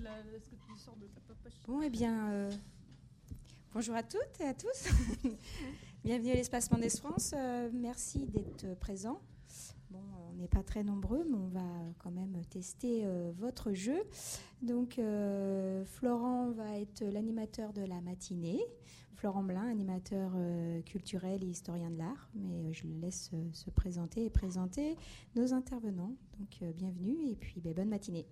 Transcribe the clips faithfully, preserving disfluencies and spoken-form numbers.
la, ce que tu sors de ta poche. Bon, eh bien, euh, bonjour à toutes et à tous. Bienvenue à l'Espace Mendès France. Euh, merci d'être présents. Bon, on n'est pas très nombreux, mais on va quand même tester euh, votre jeu. Donc, euh, Florent va être l'animateur de la matinée. Florent Blin, animateur euh, culturel et historien de l'art. Mais euh, je le laisse euh, se présenter et présenter nos intervenants. Donc, euh, bienvenue et puis ben, bonne matinée.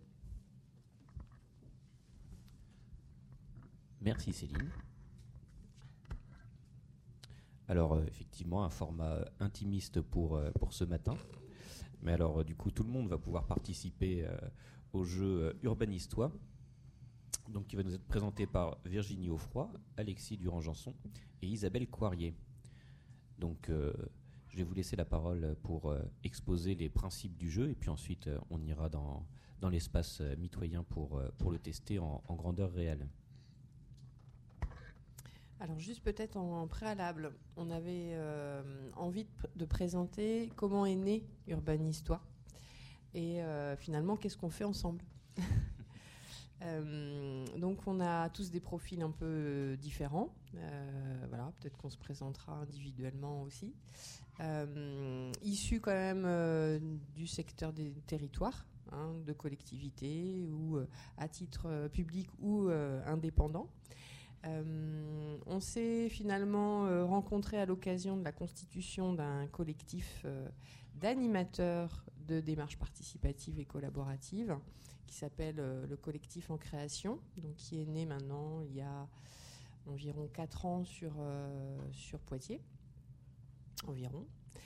Merci Céline. Alors euh, effectivement un format intimiste pour, euh, pour ce matin. Mais alors euh, du coup tout le monde va pouvoir participer euh, au jeu euh, Urbanistois. Donc qui va nous être présenté par Virginie Offroy, Alexis Durand-Janson et Isabelle Coirier. Donc euh, je vais vous laisser la parole pour euh, exposer les principes du jeu et puis ensuite euh, on ira dans, dans l'espace euh, mitoyen pour, euh, pour le tester en, en grandeur réelle. Alors juste peut-être en préalable, on avait euh, envie de, pr- de présenter comment est né Urbanistois et euh, finalement qu'est-ce qu'on fait ensemble. euh, donc on a tous des profils un peu différents, euh, voilà, peut-être qu'on se présentera individuellement aussi, euh, issus quand même euh, du secteur des territoires, hein, de collectivités ou euh, à titre euh, public ou euh, indépendant. Euh, on s'est finalement euh, rencontrés à l'occasion de la constitution d'un collectif euh, d'animateurs de démarches participatives et collaboratives qui s'appelle euh, le collectif en création, donc qui est né maintenant il y a environ quatre ans sur, euh, sur Poitiers, environ.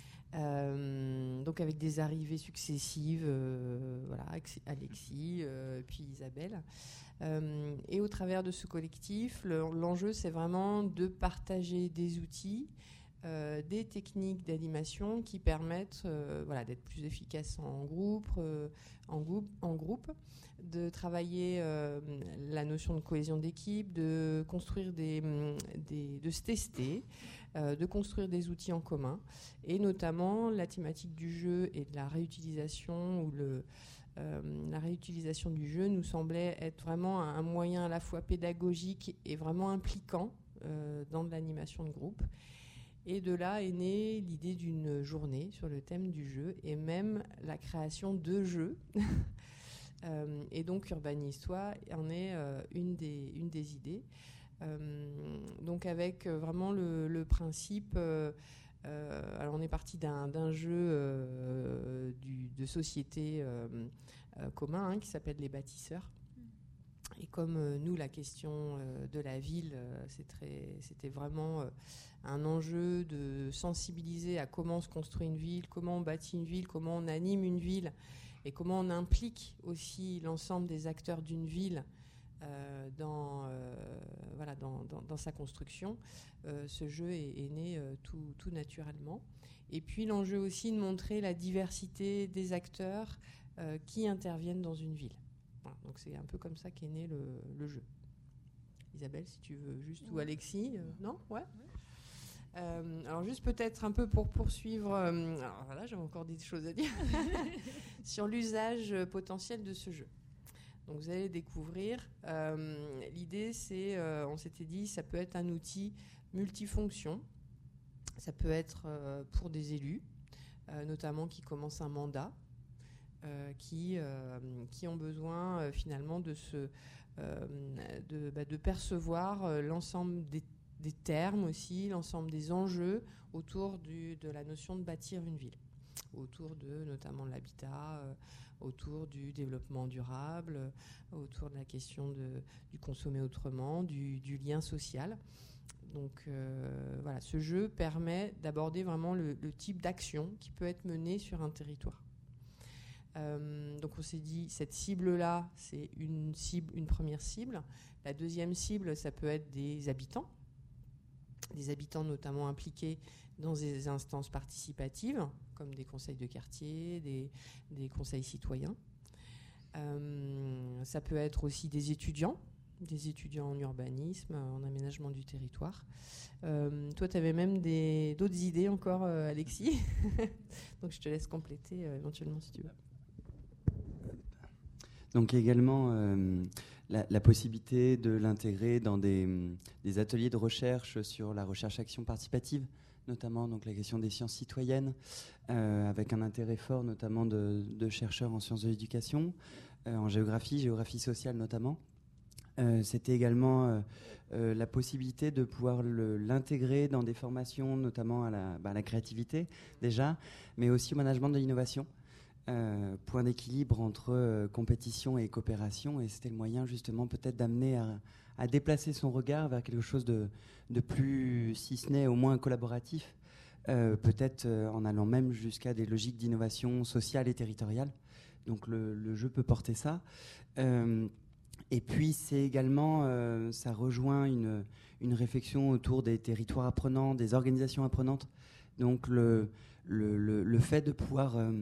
Euh, donc avec des arrivées successives, euh, voilà, Alexis, euh, puis Isabelle. Euh, et au travers de ce collectif, le, l'enjeu, c'est vraiment de partager des outils, euh, des techniques d'animation qui permettent euh, voilà, d'être plus efficaces en groupe, euh, en groupe, en groupe, de travailler euh, la notion de cohésion d'équipe, de construire des, des de se tester, euh, de construire des outils en commun, et notamment la thématique du jeu et de la réutilisation ou le Euh, la réutilisation du jeu nous semblait être vraiment un moyen à la fois pédagogique et vraiment impliquant euh, dans de l'animation de groupe. Et de là est née l'idée d'une journée sur le thème du jeu et même la création de jeux. euh, et donc Urbanistois en est euh, une, des, une des idées. Euh, donc avec vraiment le, le principe... Euh, Euh, alors on est parti d'un, d'un jeu euh, du, de société euh, euh, commun hein, qui s'appelle Les Bâtisseurs. Et comme euh, nous, la question euh, de la ville, euh, c'est très, c'était vraiment euh, un enjeu de sensibiliser à comment se construit une ville, comment on bâtit une ville, comment on anime une ville et comment on implique aussi l'ensemble des acteurs d'une ville Euh, dans, euh, voilà, dans, dans, dans sa construction. Euh, ce jeu est, est né euh, tout, tout naturellement. Et puis l'enjeu aussi de montrer la diversité des acteurs euh, qui interviennent dans une ville. Voilà, donc c'est un peu comme ça qu'est né le, le jeu. Isabelle, si tu veux juste, ou Alexis, euh, non ouais. Euh, alors juste peut-être un peu pour poursuivre, euh, alors voilà, j'ai encore des choses à dire, sur l'usage potentiel de ce jeu. Donc vous allez découvrir. Euh, l'idée, c'est, euh, on s'était dit, ça peut être un outil multifonction. Ça peut être euh, pour des élus, euh, notamment qui commencent un mandat, euh, qui, euh, qui ont besoin euh, finalement de, se, euh, de, bah, de percevoir euh, l'ensemble des, des termes aussi, l'ensemble des enjeux autour du, de la notion de bâtir une ville, autour de notamment de l'habitat, euh, autour du développement durable, euh, autour de la question de, du consommer autrement, du, du lien social. Donc euh, voilà, ce jeu permet d'aborder vraiment le, le type d'action qui peut être menée sur un territoire. Euh, donc on s'est dit, cette cible-là, c'est une cible, une première cible. La deuxième cible, ça peut être des habitants, des habitants notamment impliqués dans des instances participatives, comme des conseils de quartier, des, des conseils citoyens. Euh, ça peut être aussi des étudiants, des étudiants en urbanisme, en aménagement du territoire. Euh, toi, tu avais même des, d'autres idées encore, euh, Alexis. Donc, je te laisse compléter euh, éventuellement si tu veux. Donc, également, euh, la, la possibilité de l'intégrer dans des, des ateliers de recherche sur la recherche-action participative, notamment donc la question des sciences citoyennes, euh, avec un intérêt fort notamment de, de chercheurs en sciences de l'éducation, euh, en géographie, géographie sociale notamment. Euh, c'était également euh, euh, la possibilité de pouvoir le, l'intégrer dans des formations, notamment à la, bah, à la créativité déjà, mais aussi au management de l'innovation. Euh, point d'équilibre entre euh, compétition et coopération, et c'était le moyen justement peut-être d'amener à, à déplacer son regard vers quelque chose de, de plus, si ce n'est au moins collaboratif, euh, peut-être euh, en allant même jusqu'à des logiques d'innovation sociale et territoriale. Donc le, le jeu peut porter ça. Euh, et puis c'est également, euh, ça rejoint une, une réflexion autour des territoires apprenants, des organisations apprenantes. Donc le Le, le, le fait de pouvoir euh,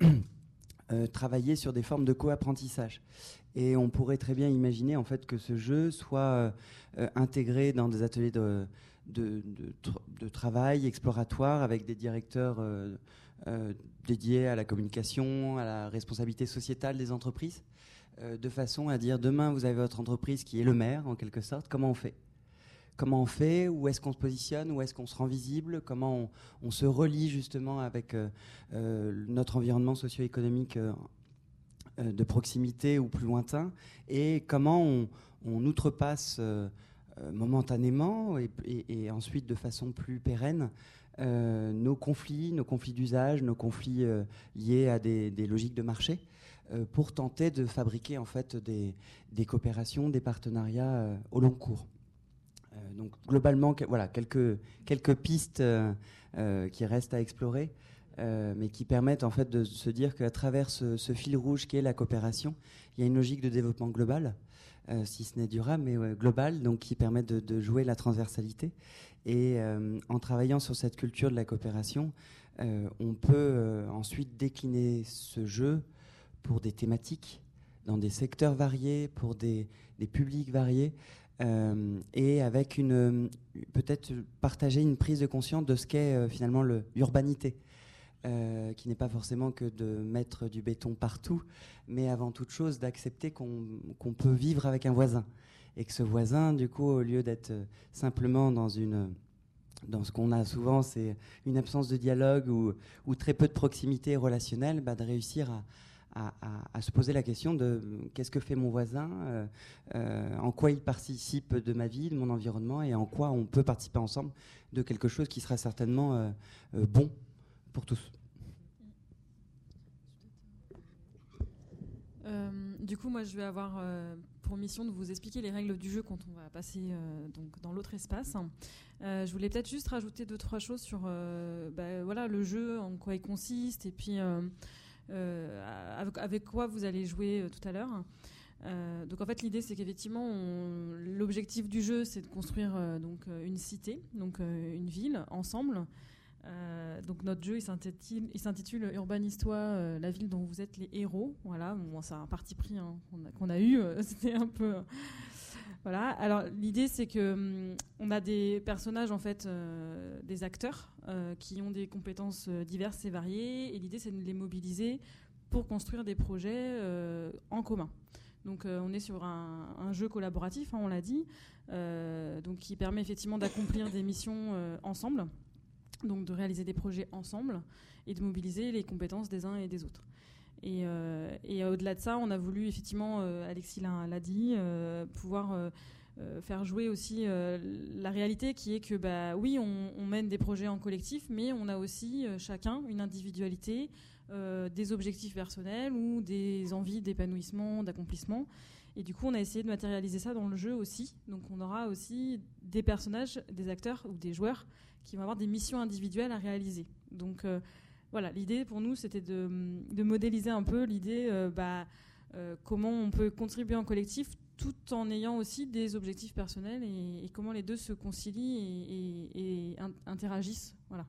euh, travailler sur des formes de co-apprentissage. Et on pourrait très bien imaginer en fait que ce jeu soit euh, intégré dans des ateliers de, de, de, tr- de travail exploratoire avec des directeurs euh, euh, dédiés à la communication, à la responsabilité sociétale des entreprises, euh, de façon à dire demain vous avez votre entreprise qui est le maire en quelque sorte, comment on fait ? Comment on fait, où est-ce qu'on se positionne, où est-ce qu'on se rend visible, comment on, on se relie justement avec euh, euh, notre environnement socio-économique euh, euh, de proximité ou plus lointain, et comment on, on outrepasse euh, euh, momentanément et, et, et ensuite de façon plus pérenne euh, nos conflits, nos conflits d'usage, nos conflits euh, liés à des, des logiques de marché, euh, pour tenter de fabriquer en fait des, des coopérations, des partenariats euh, au long cours. Euh, donc globalement, que, voilà, quelques, quelques pistes euh, euh, qui restent à explorer, euh, mais qui permettent en fait de se dire qu'à travers ce, ce fil rouge qui est la coopération, il y a une logique de développement global, euh, si ce n'est durable, mais ouais, global, donc qui permet de, de jouer la transversalité. Et euh, en travaillant sur cette culture de la coopération, euh, on peut euh, ensuite décliner ce jeu pour des thématiques, dans des secteurs variés, pour des, des publics variés. Euh, et avec une, peut-être partager une prise de conscience de ce qu'est euh, finalement le, l'urbanité, euh, qui n'est pas forcément que de mettre du béton partout, mais avant toute chose d'accepter qu'on, qu'on peut vivre avec un voisin, et que ce voisin, du coup, au lieu d'être simplement dans une, dans ce qu'on a souvent, c'est une absence de dialogue ou, ou très peu de proximité relationnelle, bah, de réussir à À, à, à se poser la question de qu'est-ce que fait mon voisin, euh, euh, en quoi il participe de ma vie, de mon environnement, et en quoi on peut participer ensemble de quelque chose qui sera certainement euh, euh, bon pour tous. Euh, du coup, moi, je vais avoir euh, pour mission de vous expliquer les règles du jeu quand on va passer euh, donc dans l'autre espace. Euh, je voulais peut-être juste rajouter deux, trois choses sur euh, bah, voilà, le jeu, en quoi il consiste, et puis euh, Euh, avec, avec quoi vous allez jouer euh, tout à l'heure. Euh, donc en fait l'idée c'est qu'effectivement on, l'objectif du jeu c'est de construire euh, donc euh, une cité, donc euh, une ville ensemble. Euh, donc notre jeu il s'intitule, il s'intitule Urban Histoire, euh, la ville dont vous êtes les héros. Voilà, bon, c'est un parti pris hein, qu'on, a, qu'on a eu. Euh, c'était un peu euh, voilà. Alors l'idée c'est que hum, on a des personnages en fait, euh, des acteurs euh, qui ont des compétences euh, diverses et variées, et l'idée c'est de les mobiliser pour construire des projets euh, en commun. Donc euh, on est sur un, un jeu collaboratif, hein, on l'a dit, euh, donc qui permet effectivement d'accomplir des missions euh, ensemble, donc de réaliser des projets ensemble et de mobiliser les compétences des uns et des autres. Et, euh, et au-delà de ça, on a voulu effectivement, euh, Alexis l'a, l'a dit, euh, pouvoir euh, euh, faire jouer aussi euh, la réalité qui est que, bah, oui, on, on mène des projets en collectif, mais on a aussi euh, chacun une individualité, euh, des objectifs personnels ou des envies d'épanouissement, d'accomplissement. Et du coup, on a essayé de matérialiser ça dans le jeu aussi. Donc on aura aussi des personnages, des acteurs ou des joueurs qui vont avoir des missions individuelles à réaliser. Donc euh, voilà, l'idée pour nous, c'était de, de modéliser un peu l'idée euh, bah, euh, comment on peut contribuer en collectif tout en ayant aussi des objectifs personnels, et, et comment les deux se concilient et, et, et in- interagissent. Voilà.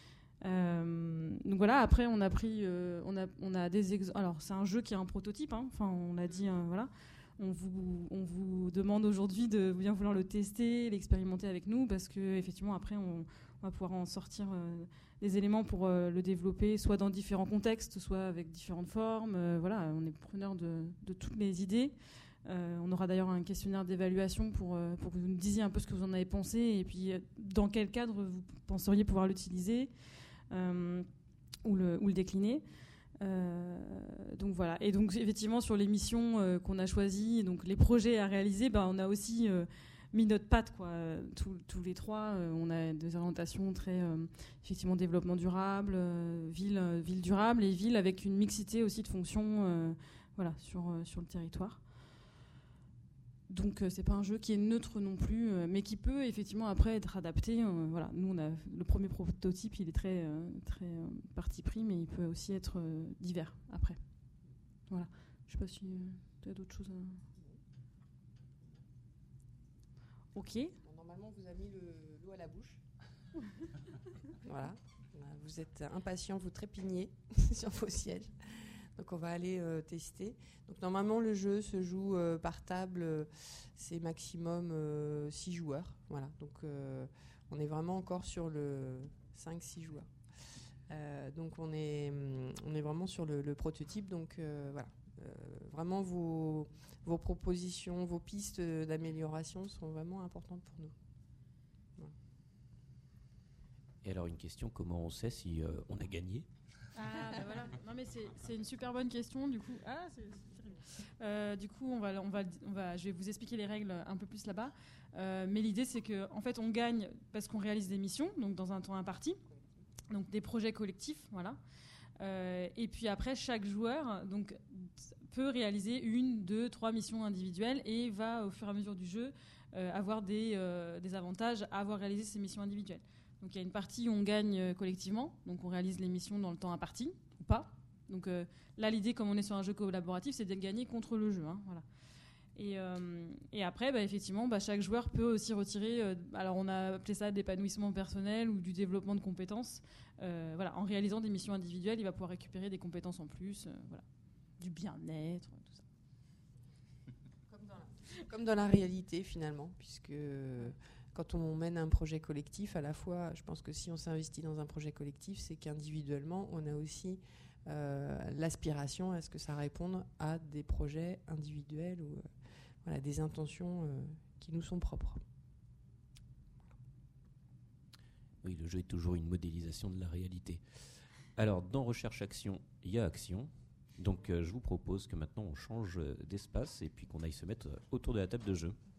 Euh, donc voilà, après on a pris, euh, on a, on a des exemples. Alors c'est un jeu qui est un prototype, hein. Enfin on l'a dit, hein, voilà. On vous, on vous demande aujourd'hui de bien vouloir le tester, l'expérimenter avec nous, parce que effectivement après on, on va pouvoir en sortir euh, des éléments pour euh, le développer, soit dans différents contextes, soit avec différentes formes. Euh, voilà, on est preneur de, de toutes les idées. Euh, on aura d'ailleurs un questionnaire d'évaluation pour, euh, pour que vous nous disiez un peu ce que vous en avez pensé et puis euh, dans quel cadre vous penseriez pouvoir l'utiliser euh, ou, le, ou le décliner. Euh, donc voilà. Et donc effectivement sur les missions euh, qu'on a choisies, donc les projets à réaliser, ben, on a aussi euh, mis notre patte, quoi. Tous, tous les trois, euh, on a des orientations très euh, effectivement développement durable, euh, ville, euh, ville durable et ville avec une mixité aussi de fonctions, euh, voilà, sur euh, sur le territoire. Donc euh, c'est pas un jeu qui est neutre non plus, euh, mais qui peut effectivement après être adapté. Euh, voilà, nous on a le premier prototype, il est très euh, très euh, parti pris, mais il peut aussi être euh, divers après. Voilà. Je sais pas si euh, tu as d'autres choses. À... Ok. Bon, normalement, on vous a mis le, l'eau à la bouche. Voilà. Vous êtes impatient, vous trépignez sur vos sièges. Donc on va aller euh, tester. Donc normalement le jeu se joue euh, par table, euh, c'est maximum euh, six joueurs. Voilà. Donc euh, on est vraiment encore sur le cinq six joueurs. Euh, donc on est, on est vraiment sur le, le prototype. Donc euh, voilà. Euh, vraiment vos, vos propositions, vos pistes d'amélioration sont vraiment importantes pour nous. Voilà. Et alors une question, comment on sait si euh, on a gagné ? Ah bah voilà. Non mais c'est, c'est une super bonne question du coup. Ah c'est, c'est terrible. Euh, du coup on va on va on va je vais vous expliquer les règles un peu plus là-bas. Euh, mais l'idée c'est que en fait on gagne parce qu'on réalise des missions donc dans un temps imparti. Donc des projets collectifs, voilà. Euh, et puis après chaque joueur donc peut réaliser une, deux, trois missions individuelles et va au fur et à mesure du jeu euh, avoir des euh, des avantages à avoir réalisé ces missions individuelles. Donc il y a une partie où on gagne collectivement, donc on réalise les missions dans le temps imparti, ou pas. Donc euh, là, l'idée, comme on est sur un jeu collaboratif, c'est de gagner contre le jeu. Hein, voilà. Et, euh, et après, bah, effectivement, bah, chaque joueur peut aussi retirer, euh, alors on a appelé ça d'épanouissement personnel ou du développement de compétences. Euh, voilà, en réalisant des missions individuelles, il va pouvoir récupérer des compétences en plus, euh, voilà, du bien-être, tout ça. Comme dans la, comme dans la réalité, finalement, puisque... Quand on mène un projet collectif, à la fois, je pense que si on s'investit dans un projet collectif, c'est qu'individuellement, on a aussi euh, l'aspiration à ce que ça réponde à des projets individuels ou euh, voilà, des intentions euh, qui nous sont propres. Oui, le jeu est toujours une modélisation de la réalité. Alors, dans Recherche-Action, il y a Action. Donc, euh, je vous propose que maintenant, on change d'espace et puis qu'on aille se mettre autour de la table de jeu.